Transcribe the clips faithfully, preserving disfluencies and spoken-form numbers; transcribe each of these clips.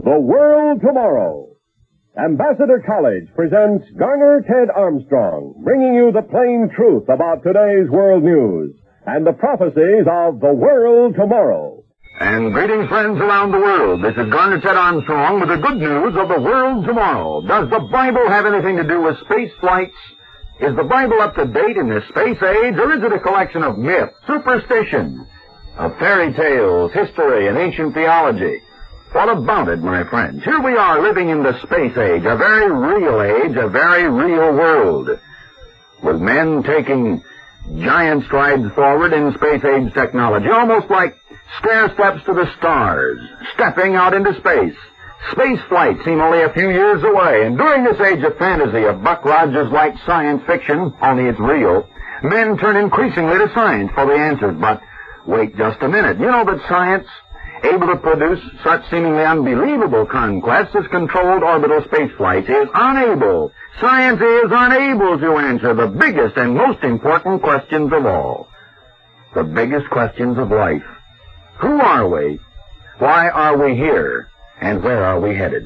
The World Tomorrow. Ambassador College presents Garner Ted Armstrong, bringing you the plain truth about today's world news and the prophecies of the world tomorrow. And greetings, friends around the world. This is Garner Ted Armstrong with the good news of the world tomorrow. Does the Bible have anything to do with space flights? Is the Bible up to date in this space age, or is it a collection of myth, superstition, of fairy tales, history, and ancient theology? What about it, my friends? Here we are living in the space age, a very real age, a very real world, with men taking giant strides forward in space age technology, almost like stair steps to the stars, stepping out into space. Space flight seem only a few years away, and during this age of fantasy, of Buck Rogers-like science fiction, only it's real, men turn increasingly to science for the answers. But wait just a minute. You know that science, able to produce such seemingly unbelievable conquests as controlled orbital space flights, is unable, science is unable to answer the biggest and most important questions of all. The biggest questions of life. Who are we? Why are we here? And where are we headed?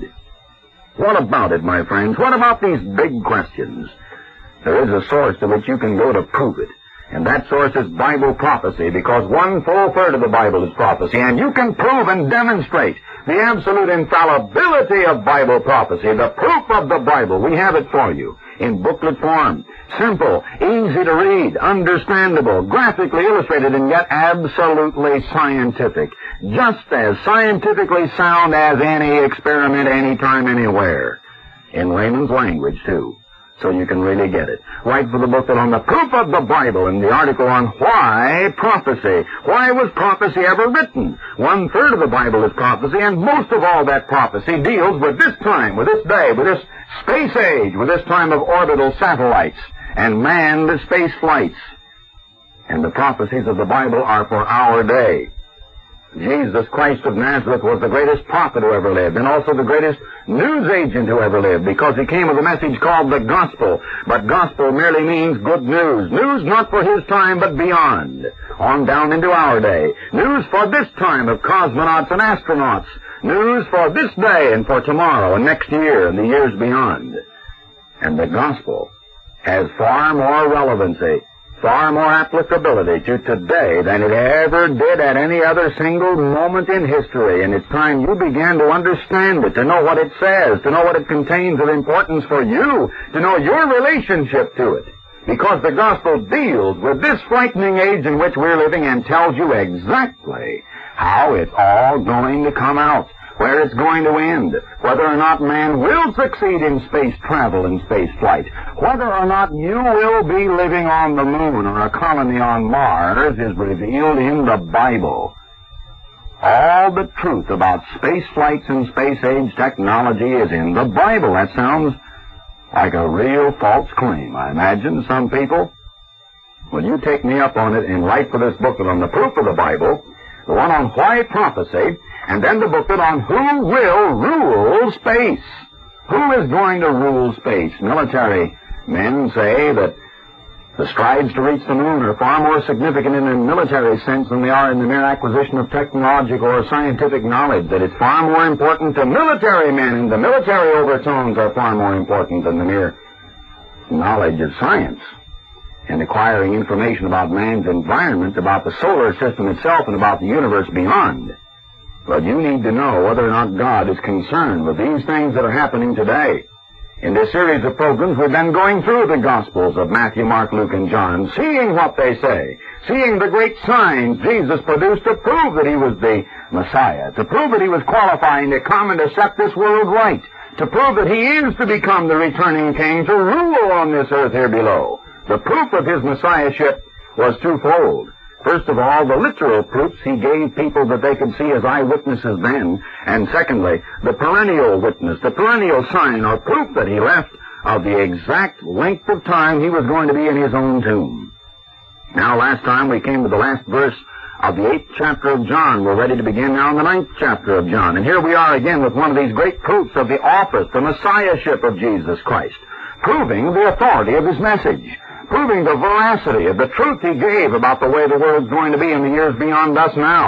What about it, my friends? What about these big questions? There is a source to which you can go to prove it. And that source is Bible prophecy, because one full third of the Bible is prophecy. And you can prove and demonstrate the absolute infallibility of Bible prophecy, the proof of the Bible. We have it for you in booklet form. Simple, easy to read, understandable, graphically illustrated, and yet absolutely scientific. Just as scientifically sound as any experiment, anytime, anywhere. In layman's language, too. So you can really get it. Right for the booklet on the proof of the Bible and the article on why prophecy. Why was prophecy ever written? One third of the Bible is prophecy, and most of all that prophecy deals with this time, with this day, with this space age, with this time of orbital satellites and manned space flights. And the prophecies of the Bible are for our day. Jesus Christ of Nazareth was the greatest prophet who ever lived, and also the greatest news agent who ever lived, because he came with a message called the gospel. But gospel merely means good news. News not for his time, but beyond, on down into our day. News for this time of cosmonauts and astronauts. News for this day and for tomorrow and next year and the years beyond. And the gospel has far more relevancy, far more applicability to today than it ever did at any other single moment in history. And it's time you began to understand it, to know what it says, to know what it contains of importance for you, to know your relationship to it. Because the gospel deals with this frightening age in which we're living and tells you exactly how it's all going to come out, where it's going to end, whether or not man will succeed in space travel and space flight, whether or not you will be living on the moon or a colony on Mars is revealed in the Bible. All the truth about space flights and space age technology is in the Bible. That sounds like a real false claim, I imagine, to some people. Will you take me up on it and write for this booklet on the proof of the Bible, the one on why prophecy, and then the booklet on who will rule space. Who is going to rule space? Military men say that the strides to reach the moon are far more significant in a military sense than they are in the mere acquisition of technological or scientific knowledge, that it's far more important to military men, and the military overtones are far more important than the mere knowledge of science and acquiring information about man's environment, about the solar system itself, and about the universe beyond. But you need to know whether or not God is concerned with these things that are happening today. In this series of programs, we've been going through the Gospels of Matthew, Mark, Luke, and John, seeing what they say, seeing the great signs Jesus produced to prove that he was the Messiah, to prove that he was qualifying to come and to set this world right, to prove that he is to become the returning king to rule on this earth here below. The proof of his Messiahship was twofold. First of all, the literal proofs he gave people that they could see as eyewitnesses then. And secondly, the perennial witness, the perennial sign or proof that he left of the exact length of time he was going to be in his own tomb. Now, last time we came to the last verse of the eighth chapter of John. We're ready to begin now in the ninth chapter of John. And here we are again with one of these great proofs of the office, the Messiahship of Jesus Christ, proving the authority of his message, proving the veracity of the truth he gave about the way the world's going to be in the years beyond us now,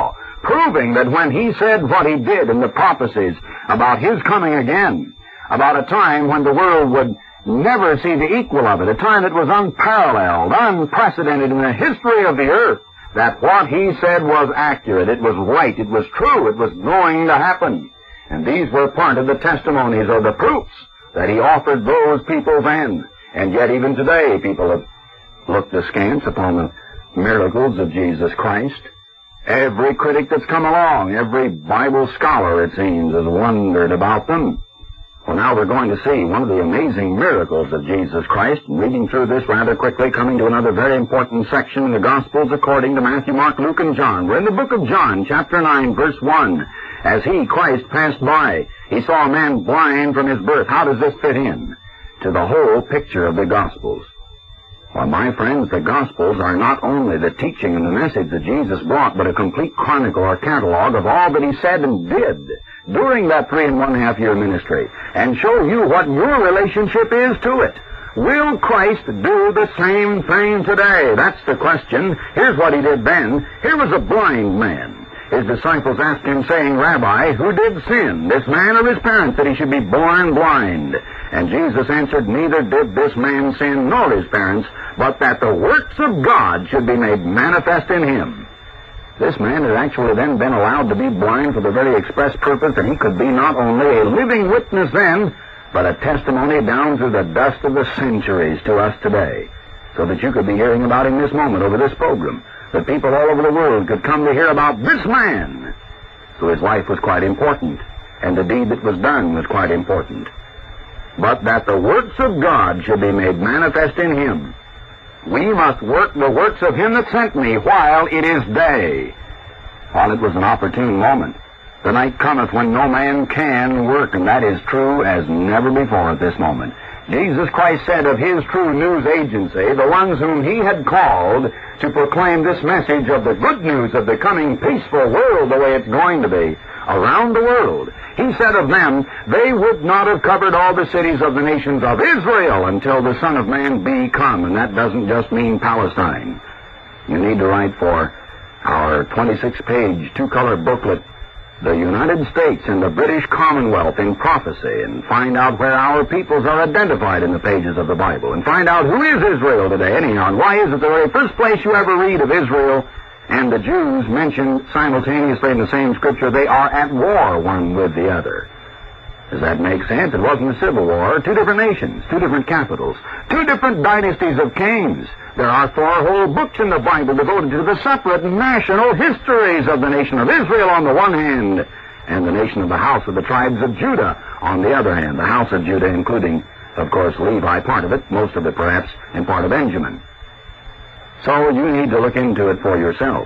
proving that when he said what he did in the prophecies about his coming again, about a time when the world would never see the equal of it, a time that was unparalleled, unprecedented in the history of the earth, that what he said was accurate, it was right, it was true, it was going to happen. And these were part of the testimonies or the proofs that he offered those people then. And yet even today people have looked askance upon the miracles of Jesus Christ. Every critic that's come along, every Bible scholar, it seems, has wondered about them. Well, now we're going to see one of the amazing miracles of Jesus Christ. Reading through this rather quickly, coming to another very important section in the Gospels according to Matthew, Mark, Luke, and John. We're in the book of John, chapter nine, verse one. As he, Christ, passed by, he saw a man blind from his birth. How does this fit in to the whole picture of the Gospels? Well, my friends, the Gospels are not only the teaching and the message that Jesus brought, but a complete chronicle or catalog of all that he said and did during that three and one half year ministry, and show you what your relationship is to it. Will Christ do the same thing today? That's the question. Here's what he did then. Here was a blind man. His disciples asked him, saying, Rabbi, who did sin, this man or his parents, that he should be born blind? And Jesus answered, neither did this man sin nor his parents, but that the works of God should be made manifest in him. This man had actually then been allowed to be blind for the very express purpose that he could be not only a living witness then, but a testimony down through the dust of the centuries to us today, so that you could be hearing about him this moment over this program, that people all over the world could come to hear about this man. So his life was quite important, and the deed that was done was quite important. But that the works of God should be made manifest in him. We must work the works of him that sent me while it is day. While it was an opportune moment. The night cometh when no man can work, and that is true as never before at this moment. Jesus Christ said of his true news agency, the ones whom he had called to proclaim this message of the good news of the coming peaceful world the way it's going to be around the world, he said of them, they would not have covered all the cities of the nations of Israel until the Son of Man be come. And that doesn't just mean Palestine. You need to write for our twenty-six page two-color booklet, The United States and the British Commonwealth in Prophecy, and find out where our peoples are identified in the pages of the Bible, and find out who is Israel today anyhow, and why is it the very first place you ever read of Israel and the Jews mentioned simultaneously in the same scripture, they are at war one with the other. Does that make sense? It wasn't a civil war. Two different nations, two different capitals, two different dynasties of kings. There are four whole books in the Bible devoted to the separate national histories of the nation of Israel on the one hand, and the nation of the house of the tribes of Judah on the other hand. The house of Judah including, of course, Levi, part of it, most of it perhaps, and part of Benjamin. So you need to look into it for yourself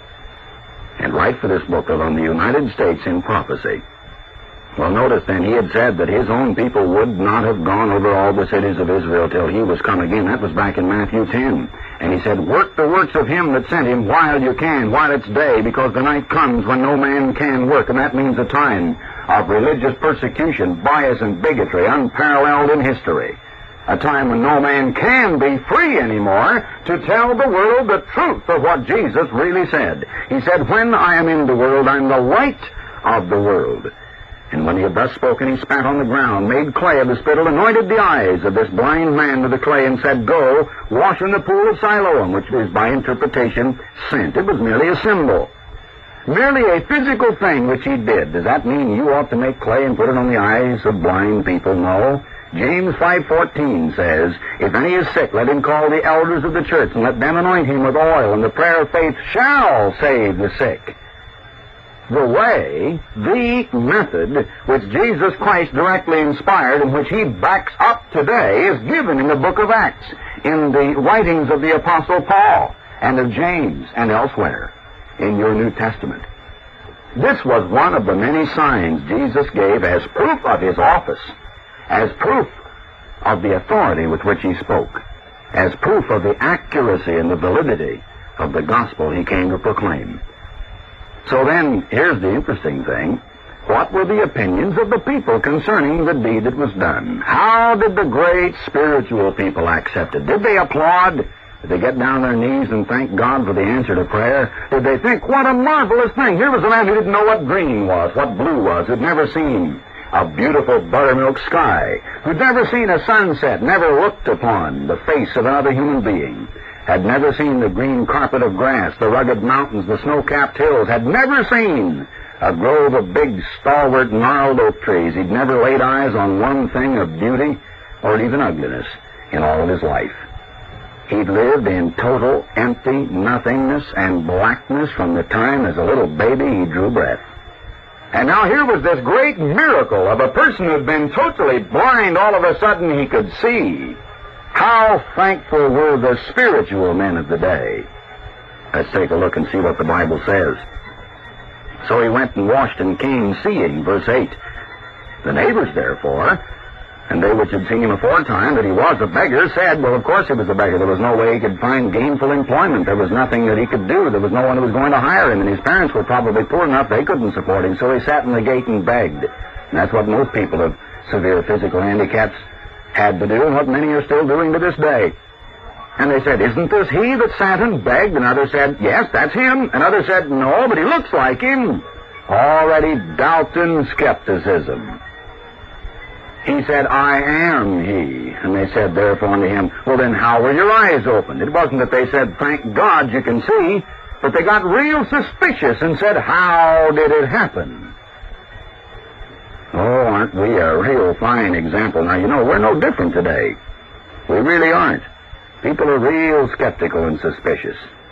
and write for this booklet on the United States in Prophecy. Well, notice then, he had said that his own people would not have gone over all the cities of Israel till he was come again. That was back in Matthew ten. And he said, work the works of him that sent him while you can, while it's day, because the night comes when no man can work. And that means a time of religious persecution, bias, and bigotry unparalleled in history. A time when no man can be free anymore to tell the world the truth of what Jesus really said. He said, when I am in the world, I'm the light of the world. And when he had thus spoken, he spat on the ground, made clay of the spittle, anointed the eyes of this blind man with the clay, and said, go, wash in the pool of Siloam, which is by interpretation sent. It was merely a symbol. Merely a physical thing which he did. Does that mean you ought to make clay and put it on the eyes of blind people? No. James five fourteen says, if any is sick, let him call the elders of the church, and let them anoint him with oil, and the prayer of faith shall save the sick. The way, the method, which Jesus Christ directly inspired and which he backs up today is given in the book of Acts, in the writings of the Apostle Paul and of James and elsewhere in your New Testament. This was one of the many signs Jesus gave as proof of his office, as proof of the authority with which he spoke, as proof of the accuracy and the validity of the gospel he came to proclaim. So then, here's the interesting thing. What were the opinions of the people concerning the deed that was done? How did the great spiritual people accept it? Did they applaud? Did they get down on their knees and thank God for the answer to prayer? Did they think, what a marvelous thing? Here was a man who didn't know what green was, what blue was, who'd never seen a beautiful buttermilk sky, who'd never seen a sunset, never looked upon the face of another human being, had never seen the green carpet of grass, the rugged mountains, the snow-capped hills, had never seen a grove of big, stalwart, gnarled oak trees. He'd never laid eyes on one thing of beauty or even ugliness in all of his life. He'd lived in total empty nothingness and blackness from the time as a little baby he drew breath. And now here was this great miracle of a person who'd been totally blind. All of a sudden he could see. How thankful were the spiritual men of the day. Let's take a look and see what the Bible says. So he went and washed and came seeing, verse eight. The neighbors, therefore, and they which had seen him aforetime that he was a beggar, said, well, of course he was a beggar. There was no way he could find gainful employment. There was nothing that he could do. There was no one who was going to hire him, and his parents were probably poor enough they couldn't support him, so he sat in the gate and begged. And that's what most people of severe physical handicaps had to do, and what many are still doing to this day. And they said, isn't this he that sat and begged? And others said, yes, that's him. And others said, no, but he looks like him. Already doubting skepticism. He said, I am he. And they said, therefore, unto him, well, then how were your eyes opened? It wasn't that they said, thank God you can see, but they got real suspicious and said, how did it happen? Oh, aren't we a real fine example? Now, you know, we're no different today. We really aren't. People are real skeptical and suspicious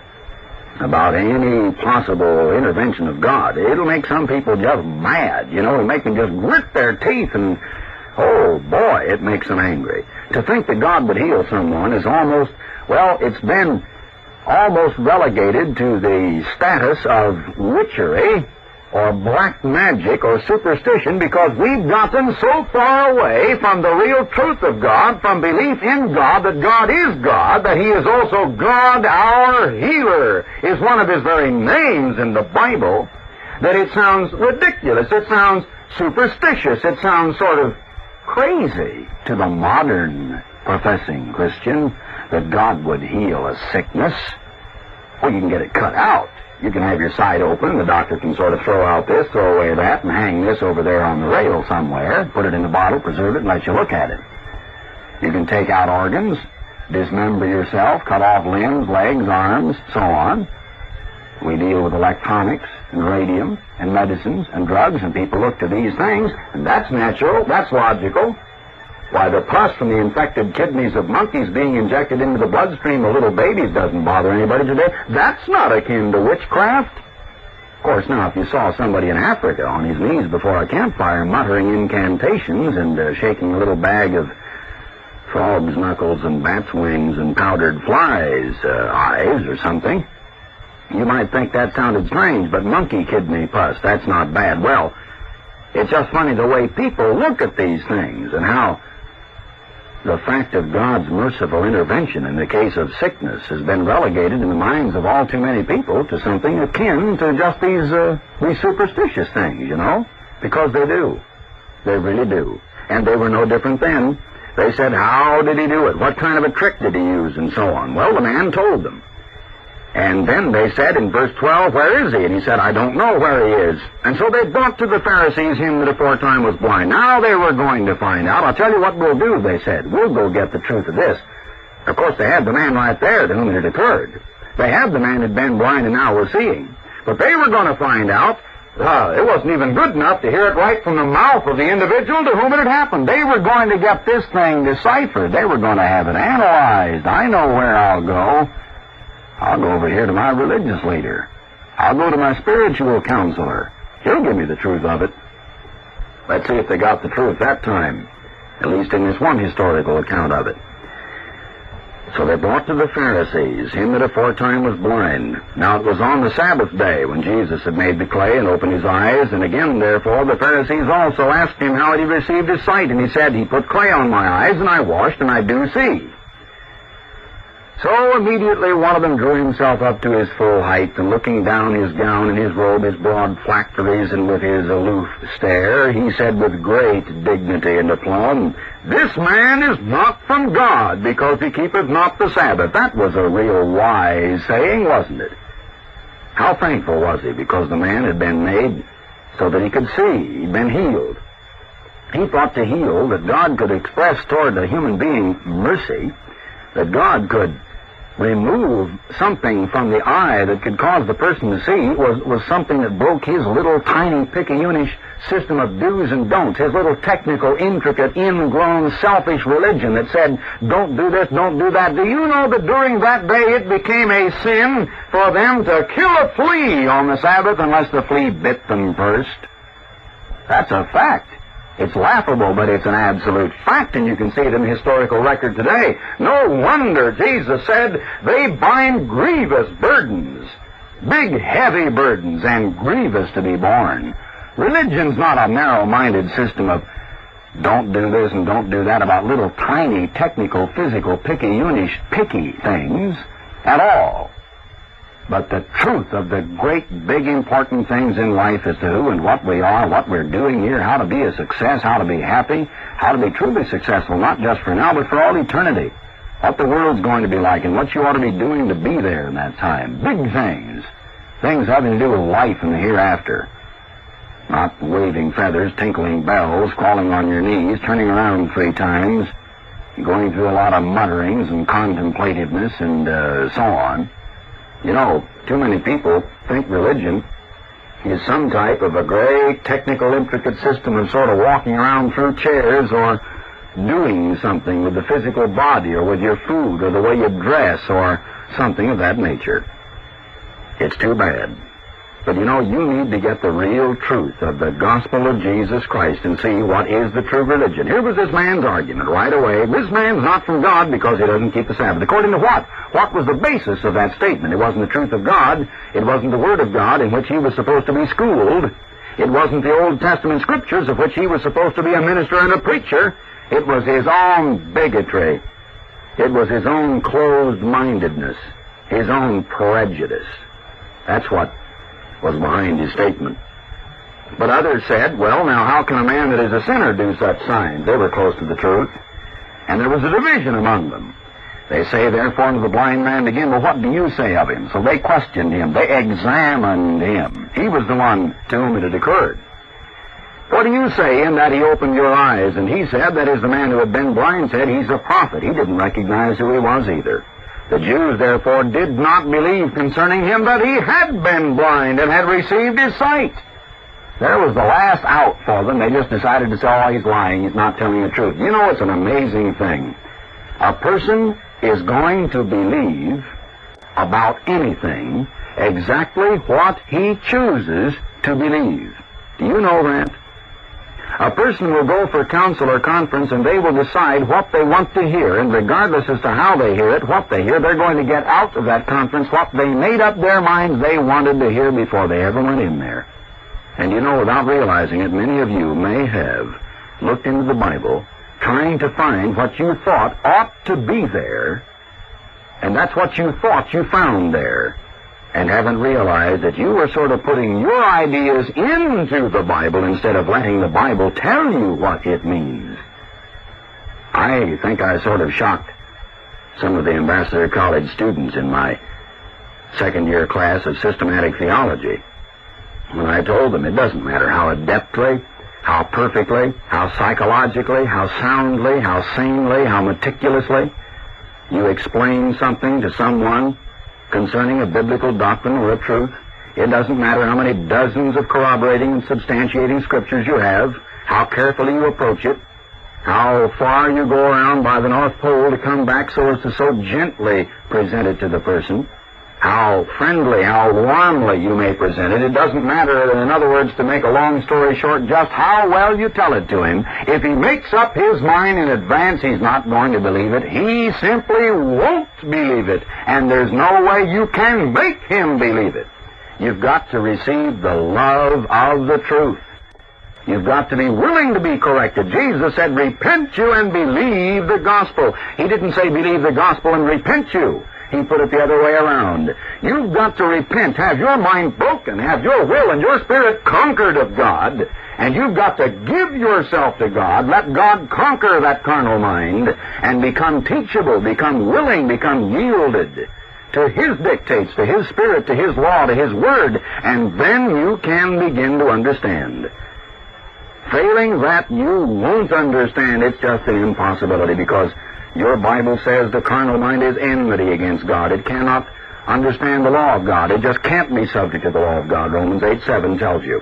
about any possible intervention of God. It'll make some people just mad, you know. It'll make them just grit their teeth and, oh, boy, it makes them angry. To think that God would heal someone is almost, well, it's been almost relegated to the status of witchery or black magic or superstition, because we've gotten so far away from the real truth of God, from belief in God, that God is God, that He is also God, our healer, is one of His very names in the Bible, that it sounds ridiculous, it sounds superstitious, it sounds sort of crazy to the modern professing Christian that God would heal a sickness. Well, you can get it cut out. You can have your side open, and the doctor can sort of throw out this, throw away that, and hang this over there on the rail somewhere, put it in the bottle, preserve it, and let you look at it. You can take out organs, dismember yourself, cut off limbs, legs, arms, so on. We deal with electronics and radium and medicines and drugs, and people look to these things, and that's natural, that's logical. Why, the pus from the infected kidneys of monkeys being injected into the bloodstream of little babies doesn't bother anybody today. That's not akin to witchcraft. Of course, now, if you saw somebody in Africa on his knees before a campfire muttering incantations and uh, shaking a little bag of frogs' knuckles and bats' wings and powdered flies' uh, eyes or something, you might think that sounded strange, but monkey kidney pus, that's not bad. Well, it's just funny the way people look at these things and how the fact of God's merciful intervention in the case of sickness has been relegated in the minds of all too many people to something akin to just these, uh, these superstitious things, you know, because they do. They really do. And they were no different then. They said, how did he do it? What kind of a trick did he use? And so on. Well, the man told them. And then they said in verse twelve, where is he? And he said, I don't know where he is. And so they brought to the Pharisees him that aforetime was blind. Now they were going to find out. I'll tell you what we'll do, they said. We'll go get the truth of this. Of course, they had the man right there to whom it had occurred. They had the man who had been blind and now was seeing. But they were going to find out. Well, it wasn't even good enough to hear it right from the mouth of the individual to whom it had happened. They were going to get this thing deciphered. They were going to have it analyzed. I know where I'll go. I'll go over here to my religious leader. I'll go to my spiritual counselor. He'll give me the truth of it. Let's see if they got the truth that time, at least in this one historical account of it. So they brought to the Pharisees him that aforetime was blind. Now it was on the Sabbath day when Jesus had made the clay and opened his eyes, and again, therefore, the Pharisees also asked him how had he received his sight, and he said, he put clay on my eyes, and I washed, and I do see. So immediately one of them drew himself up to his full height, and looking down his gown and his robe, his broad phylacteries, and with his aloof stare, he said with great dignity and aplomb, "This man is not from God, because he keepeth not the Sabbath." That was a real wise saying, wasn't it? How thankful was he, because the man had been made so that he could see. He'd been healed. He thought to heal that God could express toward a human being mercy, that God could remove something from the eye that could cause the person to see was, was something that broke his little tiny picayunish system of do's and don'ts, his little technical, intricate, ingrown, selfish religion that said, don't do this, don't do that. Do you know that during that day it became a sin for them to kill a flea on the Sabbath unless the flea bit them first? That's a fact. It's laughable, but it's an absolute fact, and you can see it in the historical record today. No wonder Jesus said they bind grievous burdens, big, heavy burdens, and grievous to be borne. Religion's not a narrow-minded system of don't do this and don't do that about little tiny, technical, physical, picayunish, picky things at all. But the truth of the great, big, important things in life as to who and what we are, what we're doing here, how to be a success, how to be happy, how to be truly successful, not just for now, but for all eternity. What the world's going to be like and what you ought to be doing to be there in that time. Big things. Things having to do with life and the hereafter. Not waving feathers, tinkling bells, crawling on your knees, turning around three times, going through a lot of mutterings and contemplativeness and uh, so on. You know, too many people think religion is some type of a great technical, intricate system of sort of walking around through chairs or doing something with the physical body or with your food or the way you dress or something of that nature. It's too bad. But you know, you need to get the real truth of the gospel of Jesus Christ and see what is the true religion. Here was this man's argument right away. This man's not from God because he doesn't keep the Sabbath. According to what? What was the basis of that statement? It wasn't the truth of God. It wasn't the Word of God in which he was supposed to be schooled. It wasn't the Old Testament Scriptures of which he was supposed to be a minister and a preacher. It was his own bigotry. It was his own closed-mindedness, his own prejudice. That's what was behind his statement. But others said, well, now how can a man that is a sinner do such signs? They were close to the truth. And there was a division among them. They say, therefore, to the blind man again, well, what do you say of him? So they questioned him. They examined him. He was the one to whom it had occurred. What do you say in that he opened your eyes? And he said, that is, the man who had been blind said, he's a prophet. He didn't recognize who he was either. The Jews, therefore, did not believe concerning him that he had been blind and had received his sight. There was the last out for them. They just decided to say, oh, he's lying. He's not telling the truth. You know, it's an amazing thing. A person is going to believe about anything exactly what he chooses to believe. Do you know that? A person will go for counsel or conference and they will decide what they want to hear, and regardless as to how they hear it, what they hear, they're going to get out of that conference what they made up their minds they wanted to hear before they ever went in there. And you know, without realizing it, many of you may have looked into the Bible trying to find what you thought ought to be there, and that's what you thought you found there, and haven't realized that you were sort of putting your ideas into the Bible instead of letting the Bible tell you what it means. I think I sort of shocked some of the Ambassador College students in my second-year class of systematic theology when I told them it doesn't matter how adeptly, how perfectly, how psychologically, how soundly, how sanely, how meticulously you explain something to someone concerning a biblical doctrine or a truth. It doesn't matter how many dozens of corroborating and substantiating scriptures you have, how carefully you approach it, how far you go around by the North Pole to come back so as to so gently present it to the person, how friendly, how warmly you may present it. It doesn't matter, in other words, to make a long story short, just how well you tell it to him. If he makes up his mind in advance he's not going to believe it, he simply won't believe it. And there's no way you can make him believe it. You've got to receive the love of the truth. You've got to be willing to be corrected. Jesus said, repent you and believe the gospel. He didn't say believe the gospel and repent you. He put it the other way around. You've got to repent, have your mind broken, have your will and your spirit conquered of God, and you've got to give yourself to God, let God conquer that carnal mind, and become teachable, become willing, become yielded to His dictates, to His Spirit, to His law, to His Word, and then you can begin to understand. Failing that, you won't understand. It's just an impossibility, because your Bible says the carnal mind is enmity against God. It cannot understand the law of God. It just can't be subject to the law of God. Romans eight seven tells you.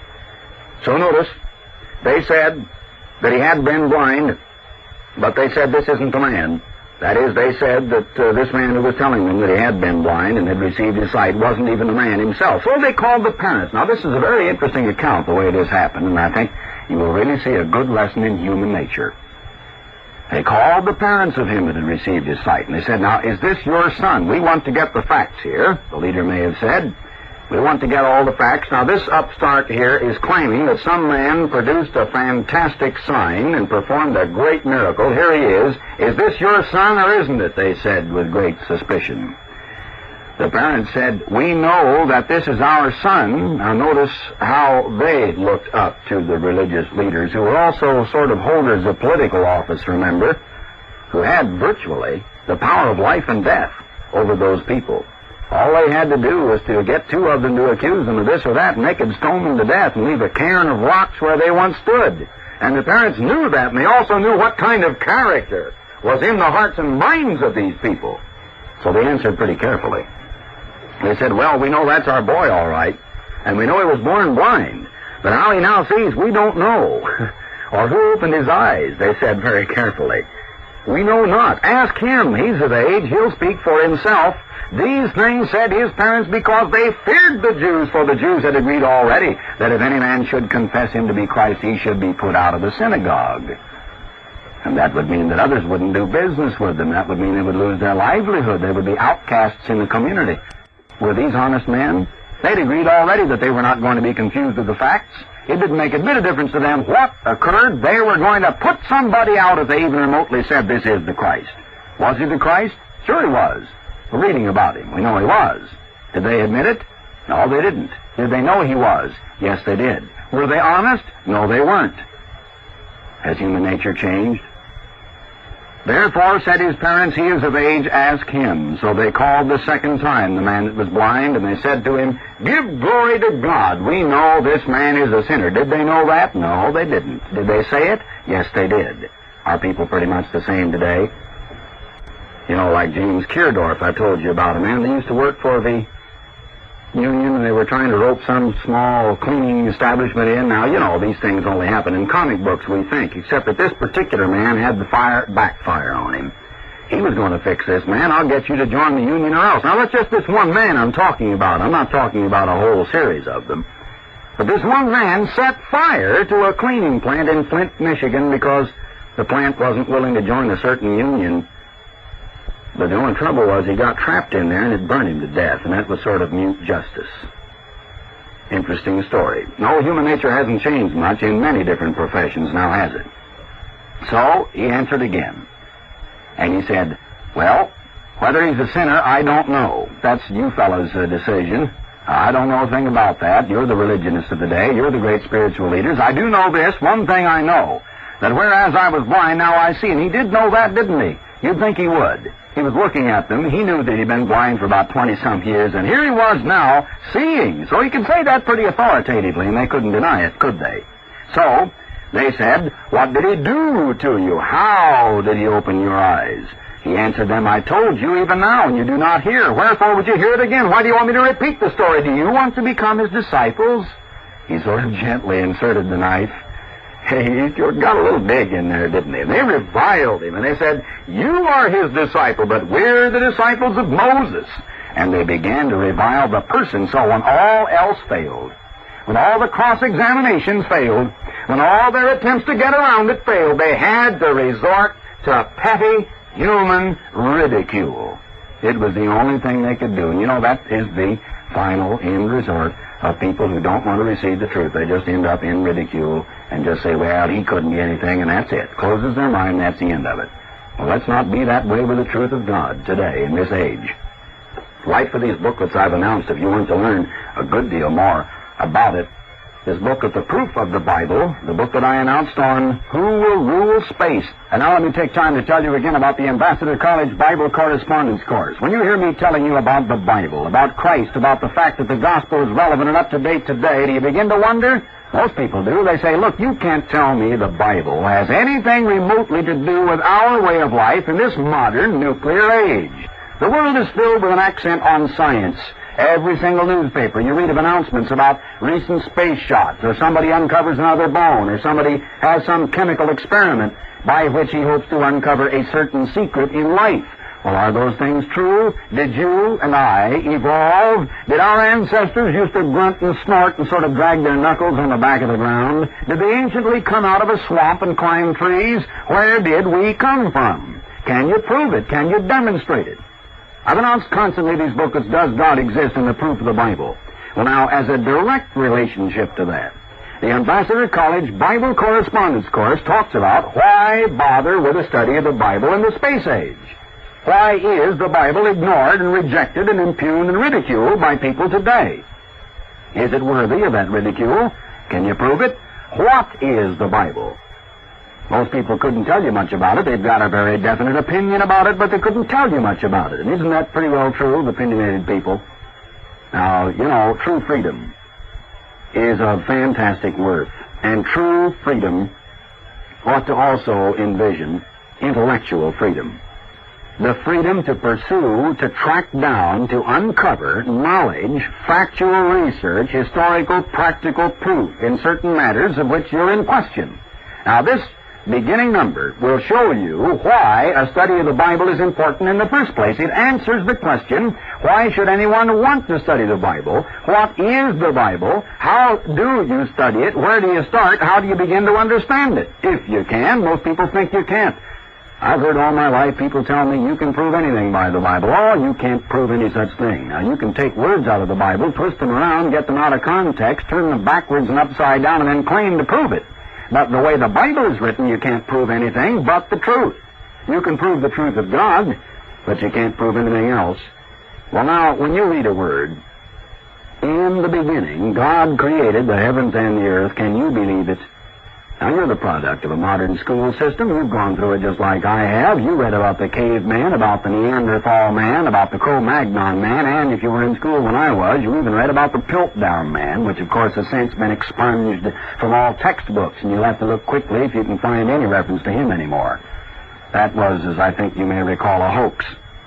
So notice, they said that he had been blind, but they said this isn't the man. That is, they said that uh, this man who was telling them that he had been blind and had received his sight wasn't even the man himself. So they called the parents. Now, this is a very interesting account, the way it has happened, and I think you will really see a good lesson in human nature. They called the parents of him that had received his sight, and they said, now, is this your son? We want to get the facts here, the leader may have said. We want to get all the facts. Now, this upstart here is claiming that some man produced a fantastic sign and performed a great miracle. Here he is. Is this your son or isn't it? They said with great suspicion. The parents said, we know that this is our son. Now, notice how they looked up to the religious leaders, who were also sort of holders of political office, remember, who had virtually the power of life and death over those people. All they had to do was to get two of them to accuse them of this or that, and they could stone them to death and leave a cairn of rocks where they once stood. And the parents knew that, and they also knew what kind of character was in the hearts and minds of these people. So they answered pretty carefully. They said, well, we know that's our boy, all right, and we know he was born blind, but how he now sees, we don't know. Or who opened his eyes, they said very carefully. We know not. Ask him. He's of age. He'll speak for himself. These things said his parents because they feared the Jews, for the Jews had agreed already that if any man should confess him to be Christ, he should be put out of the synagogue. And that would mean that others wouldn't do business with them. That would mean they would lose their livelihood. They would be outcasts in the community. Were these honest men? They'd agreed already that they were not going to be confused with the facts. It didn't make a bit of difference to them what occurred. They were going to put somebody out if they even remotely said this is the Christ. Was he the Christ? Sure he was. We're reading about him. We know he was. Did they admit it? No, they didn't. Did they know he was? Yes, they did. Were they honest? No, they weren't. Has human nature changed? Therefore, said his parents, he is of age, ask him. So they called the second time the man that was blind, and they said to him, give glory to God. We know this man is a sinner. Did they know that? No, they didn't. Did they say it? Yes, they did. Are people pretty much the same today? You know, like James Kierdorf, I told you about a man that used to work for the union, and they were trying to rope some small cleaning establishment in. Now, you know, these things only happen in comic books, we think, except that this particular man had the fire backfire on him. He was going to fix this man. I'll get you to join the union or else. Now, that's just this one man I'm talking about. I'm not talking about a whole series of them. But this one man set fire to a cleaning plant in Flint, Michigan, because the plant wasn't willing to join a certain union. But the only trouble was he got trapped in there and it burned him to death, and that was sort of mute justice. Interesting story. No, human nature hasn't changed much in many different professions now, has it? So he answered again. And he said, well, whether he's a sinner, I don't know. That's you fellows' uh, decision. I don't know a thing about that. You're the religionists of the day. You're the great spiritual leaders. I do know this. One thing I know, that whereas I was blind, now I see. And he did know that, didn't he? You'd think he would. He was looking at them. He knew that he'd been blind for about twenty-some years, and here he was now seeing. So he could say that pretty authoritatively, and they couldn't deny it, could they? So they said, what did he do to you? How did he open your eyes? He answered them, I told you even now, and you do not hear. Wherefore would you hear it again? Why do you want me to repeat the story? Do you want to become his disciples? He sort of gently inserted the knife. He got a little big in there, didn't he? And they reviled him, and they said, you are his disciple, but we're the disciples of Moses. And they began to revile the person. So when all else failed, when all the cross-examinations failed, when all their attempts to get around it failed, they had to resort to petty human ridicule. It was the only thing they could do. And you know, that is the final end resort of people who don't want to receive the truth. They just end up in ridicule and just say, well, he couldn't be anything, and that's it. Closes their mind, that's the end of it. Well, let's not be that way with the truth of God today, in this age. Write for these booklets I've announced if you want to learn a good deal more about it. This booklet, The Proof of the Bible, the book that I announced on Who Will Rule Space. And now let me take time to tell you again about the Ambassador College Bible Correspondence Course. When you hear me telling you about the Bible, about Christ, about the fact that the gospel is relevant and up to date today, do you begin to wonder? Most people do. They say, look, you can't tell me the Bible has anything remotely to do with our way of life in this modern nuclear age. The world is filled with an accent on science. Every single newspaper, you read of announcements about recent space shots, or somebody uncovers another bone, or somebody has some chemical experiment by which he hopes to uncover a certain secret in life. Well, are those things true? Did you and I evolve? Did our ancestors used to grunt and snort and sort of drag their knuckles on the back of the ground? Did they anciently come out of a swamp and climb trees? Where did we come from? Can you prove it? Can you demonstrate it? I've announced constantly these booklets, Does God Exist, in the Proof of the Bible. Well, now, as a direct relationship to that, the Ambassador College Bible Correspondence Course talks about why bother with a study of the Bible in the space age. Why is the Bible ignored and rejected and impugned and ridiculed by people today? Is it worthy of that ridicule? Can you prove it? What is the Bible? Most people couldn't tell you much about it. They've got a very definite opinion about it, but they couldn't tell you much about it. And isn't that pretty well true of opinionated people? Now, you know, true freedom is of fantastic worth. And true freedom ought to also envision intellectual freedom. The freedom to pursue, to track down, to uncover knowledge, factual research, historical, practical proof in certain matters of which you're in question. Now, this beginning number will show you why a study of the Bible is important in the first place. It answers the question, why should anyone want to study the Bible? What is the Bible? How do you study it? Where do you start? How do you begin to understand it? If you can. Most people think you can't. I've heard all my life people tell me you can prove anything by the Bible. Oh, you can't prove any such thing. Now, you can take words out of the Bible, twist them around, get them out of context, turn them backwards and upside down, and then claim to prove it. But the way the Bible is written, you can't prove anything but the truth. You can prove the truth of God, but you can't prove anything else. Well, now, when you read a word, in the beginning, God created the heavens and the earth. Can you believe it? Now, you're the product of a modern school system. You've gone through it just like I have. You read about the caveman, about the Neanderthal man, about the Cro-Magnon man, and if you were in school when I was, you even read about the Piltdown man, which, of course, has since been expunged from all textbooks, and you'll have to look quickly if you can find any reference to him anymore. That was, as I think you may recall, a hoax.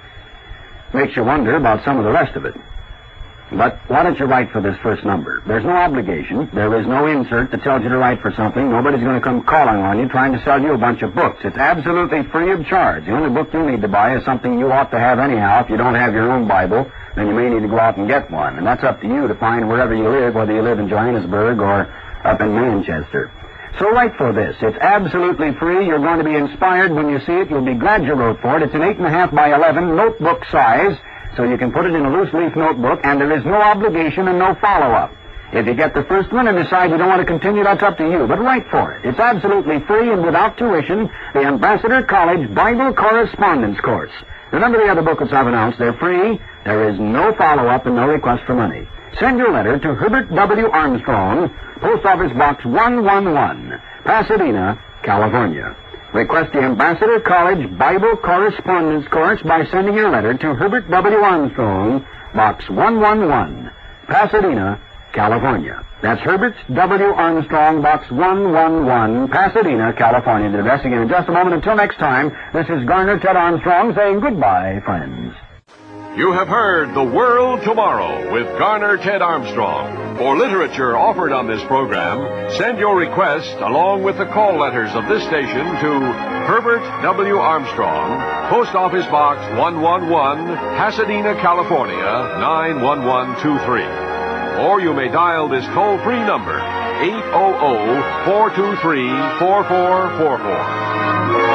Makes you wonder about some of the rest of it. But why don't you write for this first number? There's no obligation. There is no insert that tells you to write for something. Nobody's going to come calling on you trying to sell you a bunch of books. It's absolutely free of charge. The only book you need to buy is something you ought to have anyhow. If you don't have your own Bible, then you may need to go out and get one. And that's up to you to find wherever you live, whether you live in Johannesburg or up in Manchester. So write for this. It's absolutely free. You're going to be inspired when you see it. You'll be glad you wrote for it. It's an eight and a half by eleven notebook size. So you can put it in a loose-leaf notebook, and there is no obligation and no follow-up. If you get the first one and decide you don't want to continue, that's up to you, but write for it. It's absolutely free and without tuition, the Ambassador College Bible Correspondence Course. Remember the other booklets I've announced. They're free. There is no follow-up and no request for money. Send your letter to Herbert W. Armstrong, Post Office Box one one one, Pasadena, California. Request the Ambassador College Bible Correspondence Course by sending your letter to Herbert W. Armstrong, Box one one one, Pasadena, California. That's Herbert W. Armstrong, Box one one one, Pasadena, California. The address again in just a moment. Until next time, this is Garner Ted Armstrong saying goodbye, friends. You have heard The World Tomorrow with Garner Ted Armstrong. For literature offered on this program, send your request along with the call letters of this station to Herbert W. Armstrong, Post Office Box one one one, Pasadena, California, nine one one two three. Or you may dial this toll-free number, eight hundred, four two three, four four four four.